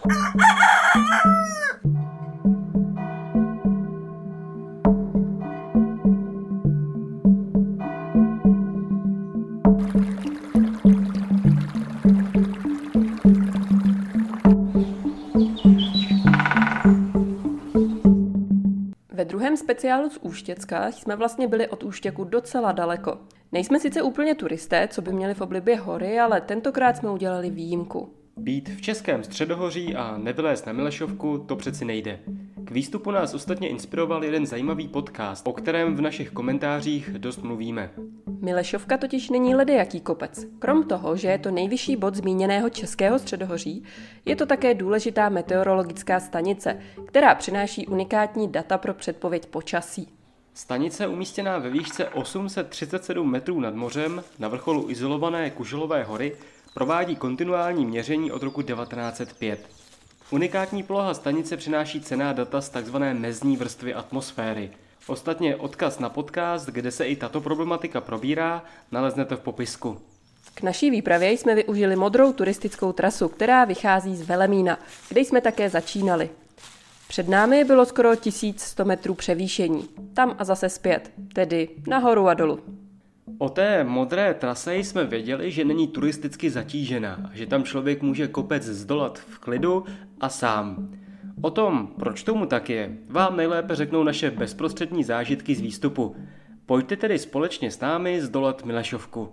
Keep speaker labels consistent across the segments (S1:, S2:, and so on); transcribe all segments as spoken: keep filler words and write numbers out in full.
S1: Ve druhém speciálu z Úštěcka jsme vlastně byli od Úštěku docela daleko. Nejsme sice úplně turisté, co by měli v oblibě hory, ale tentokrát jsme udělali výjimku.
S2: Být v Českém středohoří a nevylézt na Milešovku, to přeci nejde. K výstupu nás ostatně inspiroval jeden zajímavý podcast, o kterém v našich komentářích dost mluvíme.
S1: Milešovka totiž není ledejaký kopec. Krom toho, že je to nejvyšší bod zmíněného Českého středohoří, je to také důležitá meteorologická stanice, která přináší unikátní data pro předpověď počasí.
S2: Stanice umístěná ve výšce osm set třicet sedm metrů nad mořem na vrcholu izolované Kuželové hory provádí kontinuální měření od roku devatenáct set pět. Unikátní poloha stanice přináší cenná data z tzv. Mezní vrstvy atmosféry. Ostatně odkaz na podcast, kde se i tato problematika probírá, naleznete v popisku.
S1: K naší výpravě jsme využili modrou turistickou trasu, která vychází z Velemína, kde jsme také začínali. Před námi bylo skoro tisíc sto metrů převýšení, tam a zase zpět, tedy nahoru a dolů.
S2: O té modré trase jsme věděli, že není turisticky zatížená, že tam člověk může kopec zdolat v klidu a sám. O tom, proč tomu tak je, vám nejlépe řeknou naše bezprostřední zážitky z výstupu. Pojďte tedy společně s námi zdolat Milešovku.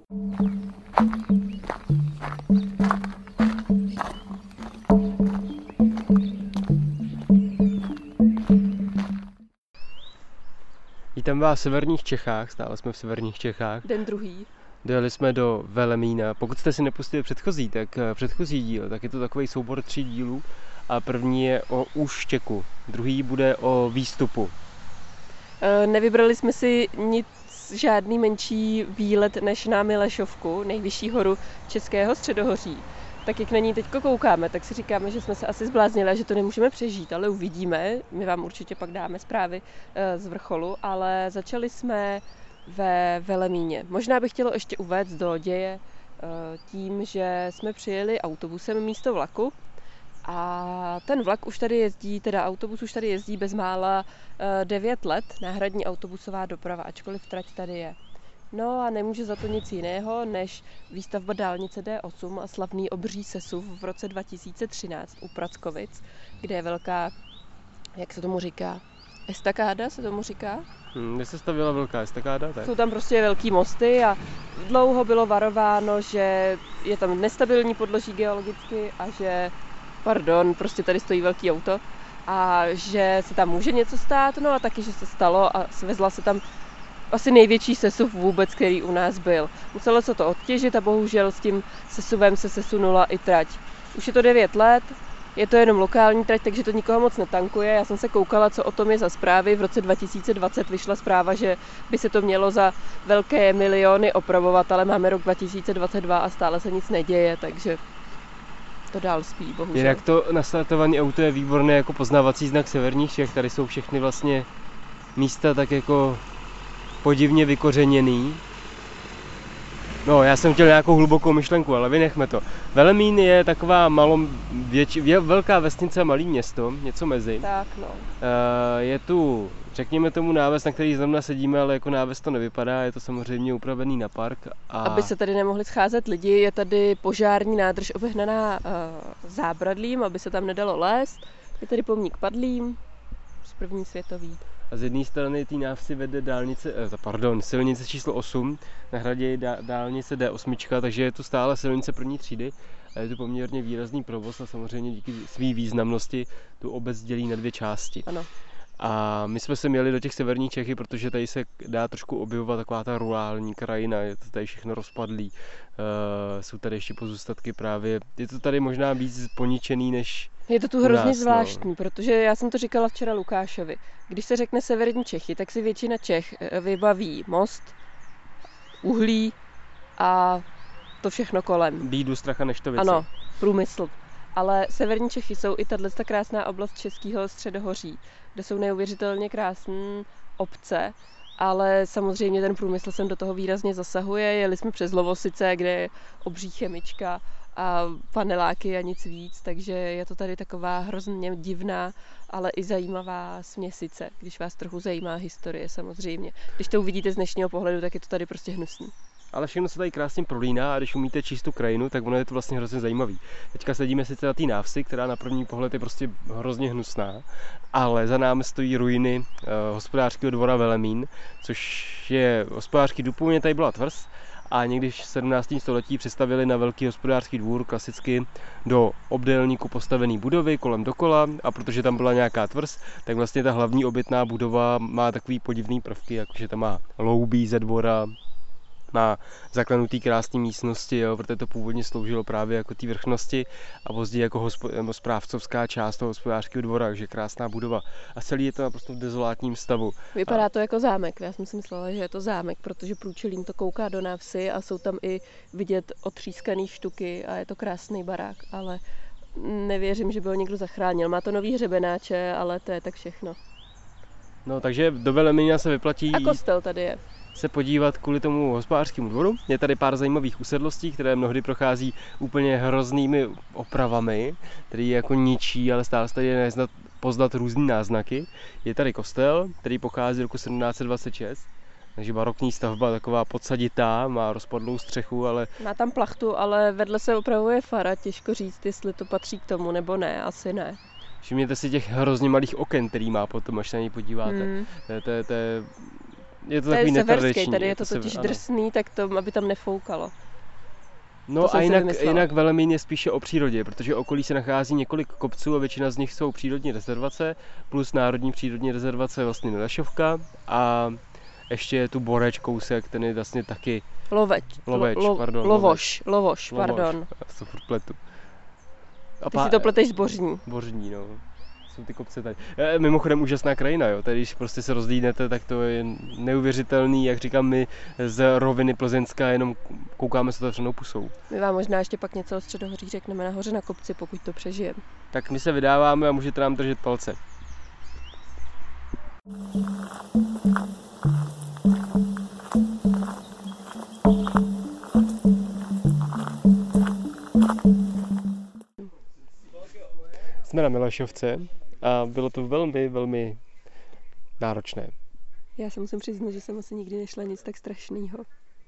S2: Vítám vás v severních Čechách, stále jsme v severních Čechách.
S1: Den druhý.
S2: Dojeli jsme do Velemína. Pokud jste si nepustili předchozí, tak předchozí díl, tak je to takový soubor tří dílů. A první je o Úštěku, druhý bude o výstupu.
S1: E, nevybrali jsme si nic, žádný menší výlet než na Milešovku, nejvyšší horu Českého středohoří. Tak jak na ní teď koukáme, tak si říkáme, že jsme se asi zbláznili a že to nemůžeme přežít, ale uvidíme. My vám určitě pak dáme zprávy z vrcholu, ale začali jsme ve Velemíně. Možná bych chtěla ještě uvést do děje tím, že jsme přijeli autobusem místo vlaku a ten vlak už tady jezdí, teda autobus už tady jezdí bezmála devět let, náhradní autobusová doprava, ačkoliv trať tady je. No a nemůže za to nic jiného, než výstavba dálnice D osm a slavný obří sesuv v roce dva tisíce třináct u Prackovic, kde je velká, jak se tomu říká, estakáda se tomu říká?
S2: Hmm, kde se stavila velká estakáda? Tak.
S1: Jsou tam prostě velký mosty a dlouho bylo varováno, že je tam nestabilní podloží geologicky a že, pardon, prostě tady stojí velký auto a že se tam může něco stát, no a taky, že se stalo a svezla se tam asi největší sesuv vůbec, který u nás byl. Muselo se to odtěžit a bohužel s tím sesuvem se sesunula i trať. Už je to devět let, je to jenom lokální trať, takže to nikoho moc netankuje. Já jsem se koukala, co o tom je za zprávy. V roce dva tisíce dvacet vyšla zpráva, že by se to mělo za velké miliony opravovat, ale máme rok dva tisíce dvacet dva a stále se nic neděje, takže to dál spí, bohužel.
S2: Jinak to nastartované auto je výborné jako poznávací znak severních Čech. Tady jsou všechny vlastně místa tak jako podivně vykořeněný. No, já jsem chtěl nějakou hlubokou myšlenku, ale vynechme to. Velemín je taková malom, věč, velká vesnice a malý město, něco mezi.
S1: Tak, no.
S2: Je tu, řekněme tomu, náves, na který zrovna sedíme, ale jako náves to nevypadá, je to samozřejmě upravený na park. A...
S1: Aby se tady nemohli scházet lidi, je tady požární nádrž obehnaná uh, zábradlím, aby se tam nedalo lézt. Je tady pomník padlým z první světový.
S2: A z jedné strany té návsi vede dálnice, eh, pardon, silnice číslo osm, na hradě je dálnice D osm, takže je tu stále silnice první třídy a je tu poměrně výrazný provoz a samozřejmě díky své významnosti tu obec dělí na dvě části.
S1: Ano.
S2: A my jsme se měli do těch severních Čechy, protože tady se dá trošku objevovat taková ta rurální krajina, je to tady všechno rozpadlý, uh, jsou tady ještě pozůstatky právě, je to tady možná víc poničený než
S1: je to tu hrozně
S2: nás,
S1: zvláštní,
S2: no.
S1: Protože já jsem to říkala včera Lukášovi. Když se řekne severní Čechy, tak si většina Čech vybaví most, uhlí a to všechno kolem.
S2: Bídu, strach a neštovice.
S1: Ano, průmysl. Ale severní Čechy jsou i tato krásná oblast Českého středohoří, kde jsou neuvěřitelně krásné obce, ale samozřejmě ten průmysl sem do toho výrazně zasahuje. Jeli jsme přes Lovosice, kde je obří chemička a paneláky a nic víc, takže je to tady taková hrozně divná, ale i zajímavá směsice, když vás trochu zajímá historie samozřejmě. Když to uvidíte z dnešního pohledu, tak je to tady prostě hnusný.
S2: Ale všechno se tady krásně prolíná a když umíte číst tu krajinu, tak ono je to vlastně hrozně zajímavý. Teďka sedíme sice na té návsi, která na první pohled je prostě hrozně hnusná, ale za námi stojí ruiny eh, hospodářského dvora Velemín, což je hospodářský dům, původně tady byla tvrz a někdy v sedmnáctém století přestavěli na velký hospodářský dvůr klasicky do obdélníku postavený budovy kolem dokola a protože tam byla nějaká tvrz, tak vlastně ta hlavní obytná budova má takový podivný prvky, jakože tam má loubí ze dvora, má zaklenutý krásné místnosti, jo, protože to původně sloužilo právě jako té vrchnosti a později jako hospo, správcovská část toho hospodářského dvora, takže krásná budova. A celý je to naprosto v dezolátním stavu.
S1: Vypadá
S2: a...
S1: to jako zámek, já jsem si myslela, že je to zámek, protože průčelím to kouká do návsi a jsou tam i vidět otřískaný štuky a je to krásný barák, ale nevěřím, že by ho někdo zachránil. Má to nový hřebenáče, ale to je tak všechno.
S2: No takže do Velemína se vyplatí...
S1: A kostel tady je.
S2: Se podívat kvůli tomu hospodářskému dvoru. Je tady pár zajímavých usedlostí, které mnohdy prochází úplně hroznými opravami, který je jako ničí, ale stále tady je neznat, poznat různý náznaky. Je tady kostel, který pochází z roku sedmnáct set dvacet šest, takže barokní stavba, taková podsaditá, má rozpadlou střechu, ale...
S1: Má tam plachtu, ale vedle se opravuje fara, těžko říct, jestli to patří k tomu, nebo ne, asi ne.
S2: Všimněte si těch hrozně malých oken, který má potom, až se na něj podíváte. Hmm. To, to, to, je to takový netradiční.
S1: Tady je to totiž
S2: se,
S1: drsný, tak to, aby tam nefoukalo.
S2: No a jinak, jinak Velemín je spíše o přírodě, protože okolí se nachází několik kopců a většina z nich jsou přírodní rezervace, plus národní přírodní rezervace vlastně Milešovka a ještě je tu Boreč kousek, ten je vlastně taky...
S1: Loveč.
S2: Loveč,
S1: lo,
S2: pardon.
S1: Lovoš, Lovoš, pardon.
S2: Lovoš, já to furt pletu.
S1: A Ty pá... si to pleteš s Bořní.
S2: Bořní, no. Jsou ty kopce tady. E, mimochodem úžasná krajina, jo. Tady, když prostě se rozdíhnete, tak to je neuvěřitelný, jak říkám, my z roviny Plzeňska jenom koukáme se otevřenou pusou.
S1: My vám možná ještě pak něco o Středohoří řekneme nahoře na kopci, pokud to přežijeme.
S2: Tak my se vydáváme a můžete nám držet palce. Jsme na Milešovce a bylo to velmi, velmi náročné.
S1: Já se musím přiznat, že jsem asi nikdy nešla nic tak strašného.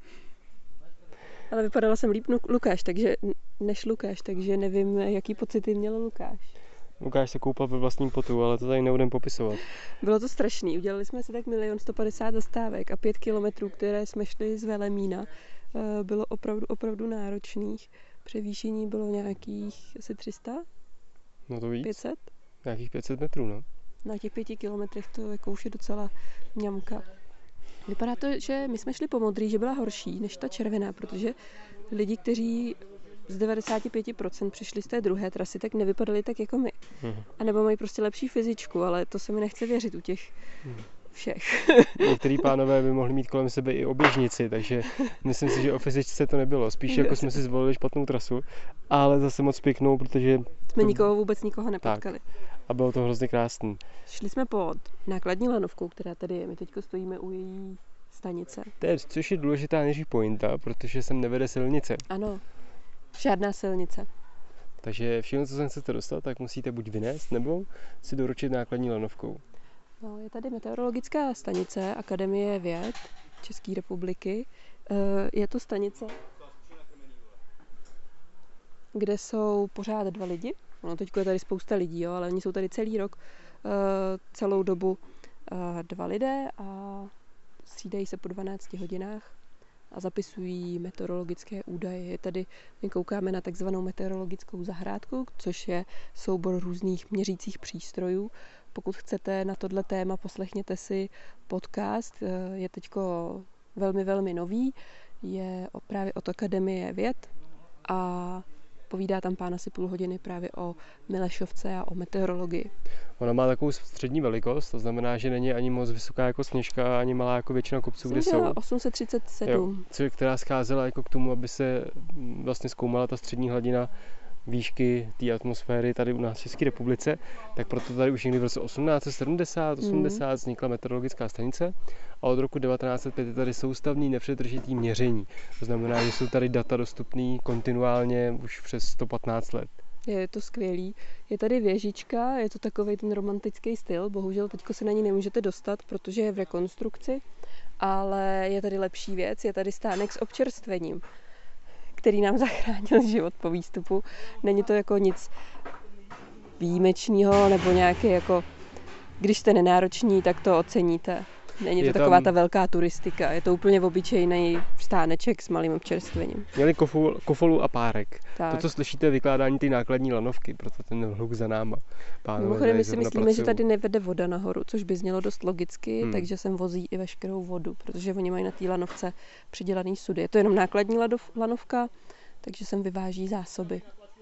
S1: Ale vypadala jsem líp Lukáš, takže než Lukáš, takže nevím, jaký pocity měl Lukáš.
S2: Lukáš se koupal ve vlastním potu, ale to tady nebudem popisovat.
S1: Bylo to strašný. Udělali jsme si tak milion sto padesát zastávek a pět kilometrů, které jsme šli z Velemína, bylo opravdu, opravdu náročných. Převýšení bylo nějakých asi tři sta?
S2: No to víc.
S1: pět set?
S2: Nějakých pět set metrů, no.
S1: Na těch pěti kilometrech to jako už je docela mňamka. Vypadá to, že my jsme šli po modrý, že byla horší než ta červená, protože lidi, kteří z devadesát pět procent přišli z té druhé trasy, tak nevypadali tak jako my. Hmm. A nebo mají prostě lepší fyzičku, ale to se mi nechce věřit u těch hmm. všech.
S2: Některý pánové by mohli mít kolem sebe i oběžnici, takže myslím si, že o fyzičce to nebylo. Spíš jako jsme si zvolili špatnou trasu, ale zase moc pěknou, protože...
S1: Jsme to... nikoho vůbec nikoho nepotkali.
S2: Tak. A bylo to hrozně krásný.
S1: Šli jsme pod nákladní lanovkou, která tady je. My teď stojíme u její stanice.
S2: To je, což je důležitá než pointa, protože sem nevede silnice.
S1: Ano, žádná silnice.
S2: Takže všechno, co sem chcete dostat, tak musíte buď vynést, nebo si doručit nákladní lanovkou.
S1: No, je tady meteorologická stanice Akademie věd České republiky. Je to stanice, kde jsou pořád dva lidi. No, teď je tady spousta lidí, jo, ale oni jsou tady celý rok, celou dobu dva lidé a střídají se po dvanácti hodinách a zapisují meteorologické údaje. Je tady, my koukáme na takzvanou meteorologickou zahrádku, což je soubor různých měřících přístrojů. Pokud chcete na tohle téma, poslechněte si podcast, je teďko velmi, velmi nový, je právě od Akademie věd a povídá tam pán asi půl hodiny právě o Milešovce a o meteorologii.
S2: Ona má takovou střední velikost, to znamená, že není ani moc vysoká jako Sněžka, ani malá jako většina kopců, kde jsou.
S1: osm set třicet sedm.
S2: Jo, která scházela jako k tomu, aby se vlastně zkoumala ta střední hladina výšky té atmosféry tady u nás v České republice, tak proto tady už někdy v roce osmnáct set sedmdesát osmdesát vznikla meteorologická stanice a od roku devatenáct set pět je tady soustavný nepřetržitý měření. To znamená, že jsou tady data dostupné kontinuálně už přes sto patnáct let.
S1: Je to skvělý. Je tady věžička, je to takový ten romantický styl, bohužel teďko se na ní nemůžete dostat, protože je v rekonstrukci, ale je tady lepší věc, je tady stánek s občerstvením, který nám zachránil život po výstupu. Není to jako nic výjimečného nebo nějaký jako, když jste nenároční, tak to oceníte. Není to je taková tam... ta velká turistika, je to úplně obyčejný stáneček s malým občerstvením.
S2: Měli kofolu, kofolu a párek.
S1: Tak.
S2: To, co slyšíte, je vykládání ty nákladní lanovky, proto ten hluk za náma. Pánové,
S1: mimochodem, my si myslíme, že tady nevede voda nahoru, což by znělo dost logicky, hmm. takže sem vozí i veškerou vodu, protože oni mají na té lanovce přidělaný sudy. Je to jenom nákladní ladov, lanovka, takže sem vyváží zásoby.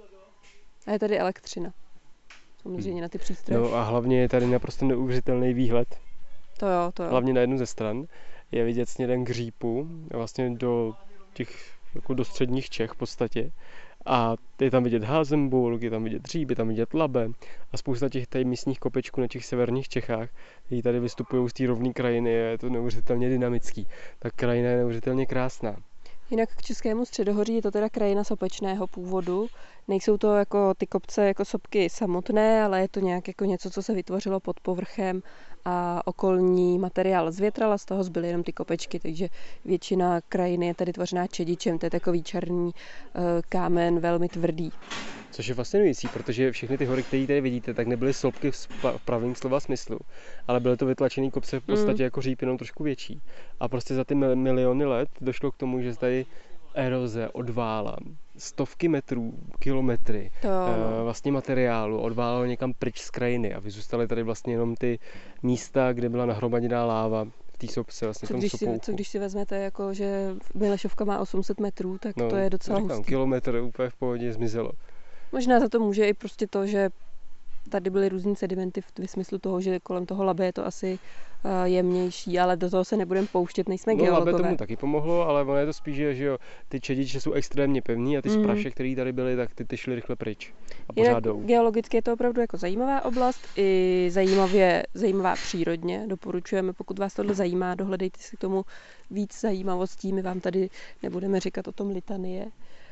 S1: A je tady elektřina. Samozřejmě hmm. na ty přístroje.
S2: No a hlavně je tady naprosto neuvěřitelný výhled.
S1: To jo, to jo.
S2: Hlavně na jednu ze stran je vidět směrem k Řípu, vlastně do těch jako do středních Čech v podstatě. A je tam vidět Házenburg, je tam vidět Říp, je tam vidět Labe a spousta těch tady místních kopečků na těch severních Čechách, kteří tady vystupují z té rovné krajiny, je to neuvěřitelně dynamický. Ta krajina je neuvěřitelně krásná.
S1: Jinak k Českému středohoří je to teda krajina sopečného původu. Nejsou to jako ty kopce jako sopky samotné, ale je to nějak jako něco, co se vytvořilo pod povrchem a okolní materiál zvětral a z toho zbyly jenom ty kopečky, takže většina krajiny je tady tvořená čedičem, to je takový černý uh, kámen, velmi tvrdý.
S2: Což je fascinující, protože všechny ty hory, které tady vidíte, tak nebyly sloupky v pravém slova smyslu, ale byly to vytlačené kopce v podstatě mm. jako Říp, jenom trošku větší. A prostě za ty miliony let došlo k tomu, že tady eroze odvála stovky metrů, kilometry
S1: to,
S2: no. vlastně materiálu, odválalo někam pryč z krajiny a vyzůstaly tady vlastně jenom ty místa, kde byla nahromaděná láva v té sopce, vlastně
S1: co,
S2: v tom
S1: když
S2: sopouchu.
S1: Si, co když si vezmete, jako, že Milešovka má osm set metrů, tak no, to je docela
S2: říkám,
S1: hustý.
S2: Kilometr úplně v pohodě zmizelo.
S1: Možná za to může i prostě to, že tady byly různý sedimenty v smyslu toho, že kolem toho Labe je to asi uh, jemnější, ale do toho se nebudeme pouštět, nejsme
S2: no,
S1: geologové.
S2: No Labe tomu taky pomohlo, ale ono je to spíš, že jo, ty čediče jsou extrémně pevný a ty mm. spraše, které tady byly, tak ty, ty šly rychle pryč a pořád jdou.
S1: Geologicky je to opravdu jako zajímavá oblast, i zajímavě, zajímavá přírodně. Doporučujeme, pokud vás tohle zajímá, dohledejte si k tomu víc zajímavostí, my vám tady nebudeme říkat o tom litanie.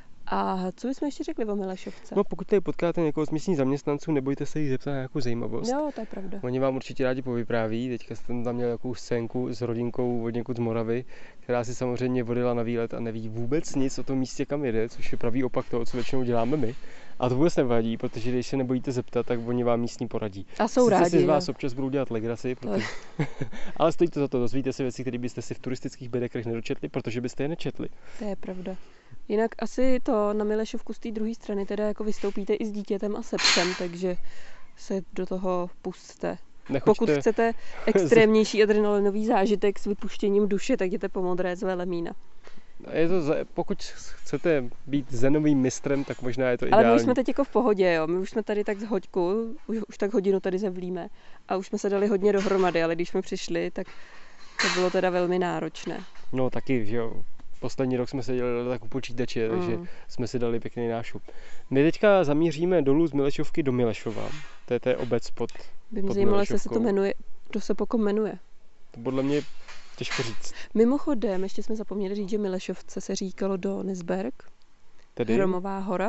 S1: A co bychom ještě řekli o Milešovce?
S2: No pokud tady potkáte někoho z místních zaměstnanců, nebojte se jich zeptat na nějakou zajímavost.
S1: Jo, to je pravda.
S2: Oni vám určitě rádi povypráví. Teďka jsem tam měl nějakou scénku s rodinkou od někud z Moravy, která si samozřejmě vodila na výlet a neví vůbec nic o tom místě, kam jede, což je pravý opak toho, co většinou děláme my. A to vůbec nevadí, protože když se nebojíte zeptat, tak oni vám místní poradí.
S1: A jsou
S2: Sice
S1: rádi.
S2: si z vás občas budou dělat legraci, protože... ale stojí to za to, dozvíte si věci, které byste si v turistických bedekrech nedočetli, protože byste je nečetli.
S1: To je pravda. Jinak asi to na Milešovku z té druhé strany teda jako vystoupíte i s dítětem a se psem, takže se do toho pusťte. Nechoďte. Pokud chcete extrémnější adrenalinový zážitek s vypuštěním duše, tak jděte po Modré z Velemína.
S2: Je to, pokud chcete být zenovým mistrem, tak možná je to ideální.
S1: Ale my už jsme teď jako v pohodě, jo. My už jsme tady tak z hoďku, už, už tak hodinu tady zevlíme a už jsme se dali hodně dohromady, ale když jsme přišli, tak to bylo teda velmi náročné.
S2: No taky, že jo. Poslední rok jsme se dělali tak u počítače, mm. takže jsme si dali pěkný nášup. My teďka zamíříme dolů z Milešovky do Milešova. To je, to je obec pod
S1: By mě zajímalo, jestli se to jmenuje, kdo se pokom jmenuje.
S2: To podle mě těžko říct.
S1: Mimochodem, ještě jsme zapomněli říct, že Milešovce se říkalo do Nisberg, tedy Hromová hora.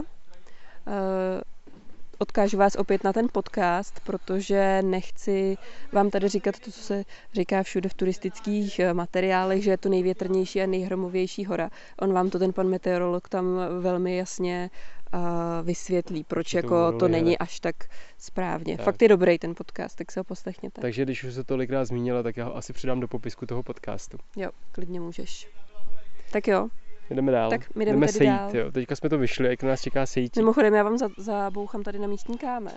S1: E, odkážu vás opět na ten podcast, protože nechci vám tady říkat to, co se říká všude v turistických materiálech, že je to největrnější a nejhromovější hora. On vám to ten pan meteorolog tam velmi jasně uh, vysvětlí, proč to jako to není až tak správně. Tak. Fakt je dobrý ten podcast, tak se ho poslechněte.
S2: Takže když už se tolikrát zmínila, tak já ho asi přidám do popisku toho podcastu.
S1: Jo, klidně můžeš. Tak jo.
S2: Jdeme dál.
S1: Tak my jdeme,
S2: jdeme sejít,
S1: dál.
S2: Jo. Teďka jsme to vyšli, jak nás čeká sejít.
S1: Mimochodem, já vám zabouchám tady na místní kámen.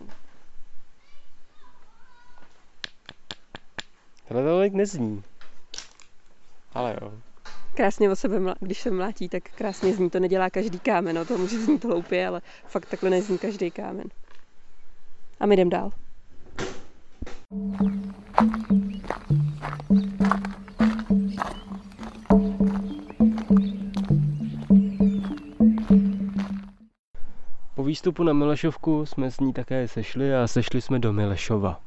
S2: Tohle tolik nezní. Ale jo.
S1: Krásně o sebe, když se mlátí, tak krásně zní. To nedělá každý kámen, no, to může znít hloupě, ale fakt takhle nezní každý kámen. A my jdem dál.
S2: Po výstupu na Milešovku jsme s ní také sešli a sešli jsme do Milešova.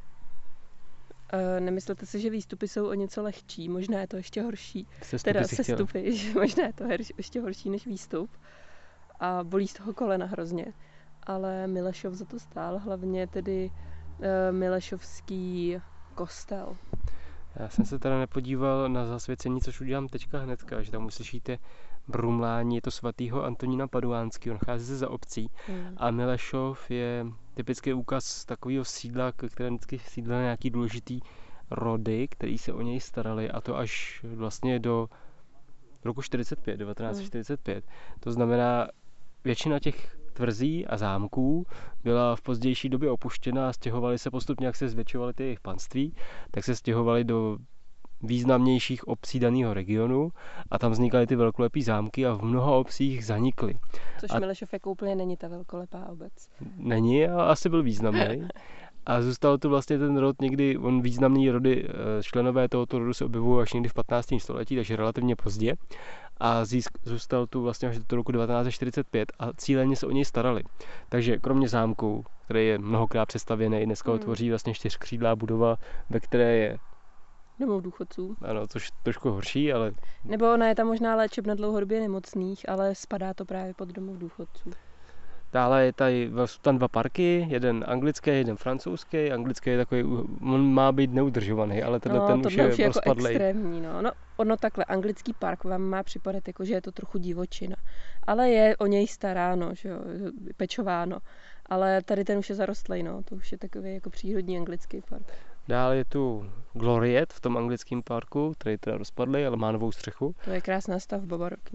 S1: Uh, nemyslete si, že výstupy jsou o něco lehčí, možná je to ještě horší.
S2: Sestupy
S1: teda
S2: si
S1: sestupy, že možná je to her- ještě horší než výstup. A bolí z toho kolena hrozně. Ale Milešov za to stál, hlavně tedy uh, Milešovský kostel.
S2: Já jsem se teda nepodíval na zasvěcení, což udělám teďka hnedka, že tam uslyšíte brumlání, je to svatýho Antonína Paduánského, nachází se za obcí. Hmm. A Milešov je typický úkaz takového sídla, které vždycky sídlily nějaký důležitý rody, který se o něj starali, a to až vlastně do roku čtyřicet pět, devatenáct čtyřicet pět. Hmm. To znamená, většina těch tvrzí a zámků byla v pozdější době opuštěna a stěhovali se postupně, jak se zvětšovaly ty jejich panství, tak se stěhovali do významnějších obcí daného regionu a tam vznikaly ty velkolepý zámky a v mnoha obcích zanikly.
S1: Což
S2: a
S1: Milešov jako úplně není ta velkolepá obec.
S2: Není, a asi byl významný. A zůstal tu vlastně ten rod někdy, on významný rody, členové tohoto rodu se objevují až někdy v patnáctém století, takže relativně pozdě. A získ, zůstal tu vlastně až do roku devatenáct čtyřicet pět a cíleně se o něj starali. Takže kromě zámku, který je mnohokrát přestavěný, dneska ho tvoří vlastně čtyřkřídlá budova, ve které je
S1: domov důchodců.
S2: Ano, což trošku horší, ale...
S1: Nebo ona je tam možná léčebna dlouhodobě nemocných, ale spadá to právě pod domov důchodců.
S2: Dále je tady tam dva parky, jeden anglický, jeden francouzský. Anglický je takový, on má být neudržovaný, ale tenhle
S1: no,
S2: ten už je,
S1: už je jako
S2: rozpadlej.
S1: Extrémní, no. no. Ono takhle, anglický park vám má připadat jako, že je to trochu divočina. Ale je o něj staráno, že jo, pečováno. Ale tady ten už je zarostlej, no. To už je takový jako přírodní anglický park.
S2: Dále je tu Gloriet v tom anglickém parku, který je teda rozpadlý, ale má novou střechu.
S1: To je krásná stavba barokní.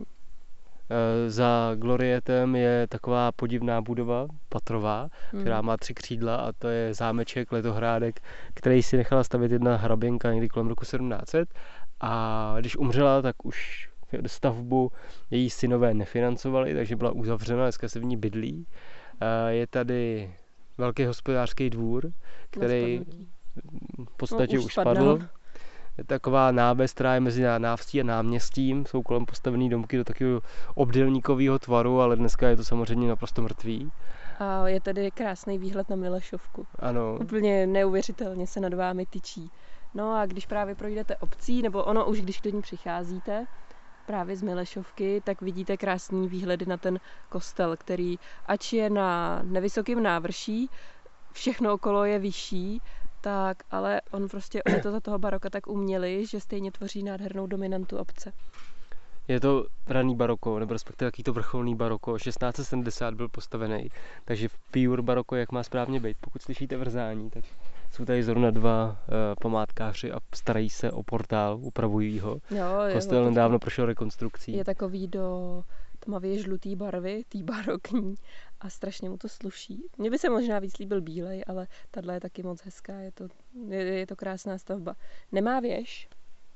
S2: Za Glorietem je taková podivná budova, patrová, hmm. která má tři křídla, a to je zámeček, letohrádek, který si nechala stavět jedna hraběnka někdy kolem roku sedmnáct set. A když umřela, tak už stavbu její synové nefinancovali, takže byla uzavřena, dneska se v ní bydlí. Je tady velký hospodářský dvůr, který v podstatě no, už, už spadl. Je taková náves, která je mezi návstí a náměstím, jsou kolem postavený domky do takového obdélníkového tvaru, ale dneska je to samozřejmě naprosto mrtvý.
S1: A je tady krásný výhled na Milešovku.
S2: Ano.
S1: Úplně neuvěřitelně se nad vámi tyčí. No a když právě projdete obcí, nebo ono už když do ní přicházíte, právě z Milešovky, tak vidíte krásný výhledy na ten kostel, který ač je na nevysokém návrší, všechno okolo je vyšší, tak, ale on prostě, oni to za toho baroka tak uměli, že stejně tvoří nádhernou dominantu obce.
S2: Je to raný baroko, nebo respektive jaký to vrcholný baroko, šestnáct set sedmdesát byl postavený, takže v pure baroko, jak má správně být. Pokud slyšíte vrzání, tak jsou tady zrovna dva uh, památkáři a starají se o portál, upravují ho. Jo, Kostel jo, nedávno prošel rekonstrukcí.
S1: Je takový do tmavě žlutý barvy, tý barokní, a strašně mu to sluší. Mně by se možná víc líbil bílej, ale tahle je taky moc hezká, je to, je, je to krásná stavba. Nemá věž,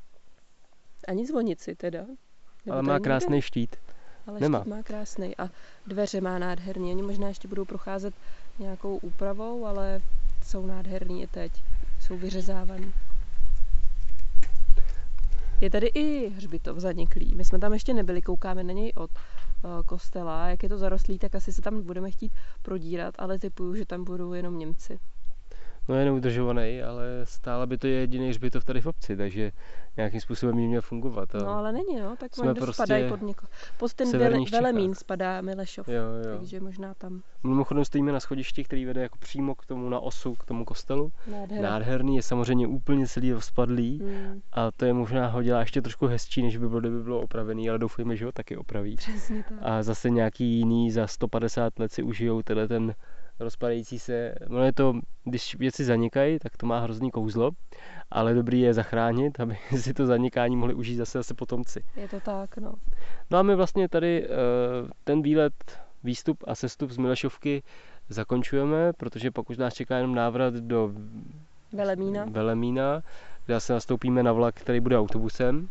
S1: ani zvonici teda.
S2: Nebo ale má krásný někde? Štít.
S1: Ale
S2: Nemá.
S1: Štít má krásný a dveře má nádherný. Oni možná ještě budou procházet nějakou úpravou, ale jsou nádherný i teď. Jsou vyřezávaný. Je tady i hřbitov zaniklý. My jsme tam ještě nebyli, koukáme na něj od uh, kostela. Jak je to zarostlý, tak asi se tam budeme chtít prodírat, ale typuju, že tam budou jenom Němci.
S2: No je neudržovaný, ale stále by to je jediný hřbitov tady v obci, takže nějakým způsobem by měl fungovat.
S1: No ale není, no, tak oni prostě spadají pod někoho. Pod ten Velemín spadá Milešov, jo, jo. Takže možná tam.
S2: Mimochodem stojíme na schodišti, který vede jako přímo k tomu na osu, k tomu kostelu.
S1: Nádherný.
S2: Nádherný, je samozřejmě úplně celý rozpadlý hmm. a to je možná ho dělá ještě trošku hezčí, než by bylo, kdyby bylo opravený, ale doufujeme, že ho taky opraví.
S1: Přesně tak.
S2: A zase nějaký jiný za sto padesát let si užijou tenhle ten rozpadající se, no je to, když věci zanikají, tak to má hrozný kouzlo, ale dobrý je zachránit, aby si to zanikání mohli užít zase zase potomci.
S1: Je to tak, no.
S2: No a my vlastně tady ten výlet, výstup a sestup z Milešovky zakončujeme, protože pak už nás čeká jenom návrat do
S1: Velemína,
S2: Velemína, kde se nastoupíme na vlak, který bude autobusem.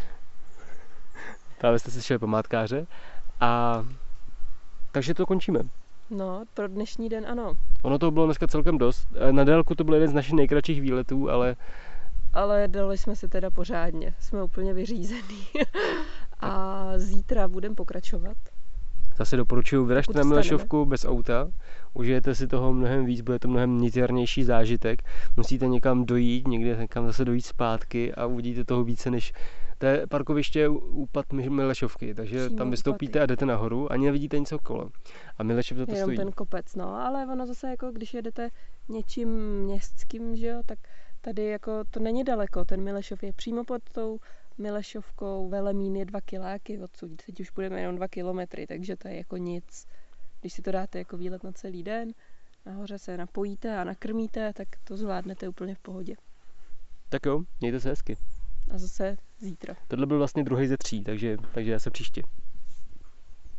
S2: Právě jste slyšeli památkáře. A takže to končíme.
S1: No, pro dnešní den ano.
S2: Ono toho bylo dneska celkem dost. Na délku to byl jeden z našich nejkratších výletů, ale...
S1: Ale dali jsme se teda pořádně. Jsme úplně vyřízený. A zítra budeme pokračovat.
S2: Zase doporučuji, vyražte na
S1: Pokud
S2: Milešovku bez auta, užijete si toho mnohem víc, bude to mnohem niternější zážitek. Musíte někam dojít, někde někam zase dojít zpátky a uvidíte toho více než to je parkoviště úpad Milešovky, takže
S1: Přímo
S2: tam vystoupíte
S1: úpady.
S2: a jdete nahoru, ani nevidíte nic okolo. A Milešov za to
S1: Jenom
S2: stojí.
S1: ten kopec, no, ale ono zase jako, když jedete něčím městským, že jo, tak tady jako to není daleko, ten Milešov je přímo pod tou Milešovkou, Velemín je dva kiláky odsud, teď už budeme jenom dva kilometry, takže to je jako nic. Když si to dáte jako výlet na celý den, nahoře se napojíte a nakrmíte, tak to zvládnete úplně v pohodě.
S2: Tak jo, mějte se hezky.
S1: A zase zítra.
S2: Tohle byl vlastně druhý ze tří, takže, takže já se příště.